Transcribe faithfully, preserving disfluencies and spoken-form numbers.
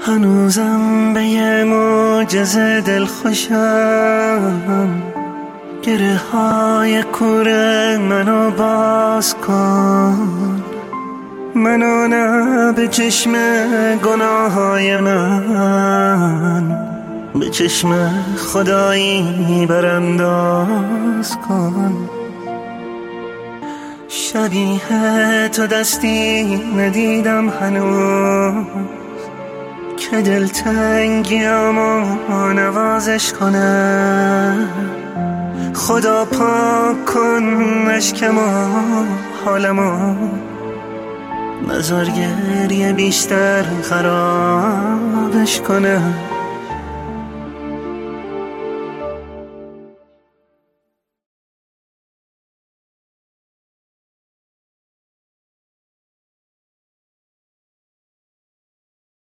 هنوزم به یه معجزه دل خوشم، گره های کوره منو باز کن، منو نه به چشم گناه های من، به چشم خدایی برانداز کن. شبیه تو دستی ندیدم هنوز که دلتنگیامو نوازش کنه. خدا پاک کن اشکمو حالمو، نذار گریه بیشتر خرابش کنه.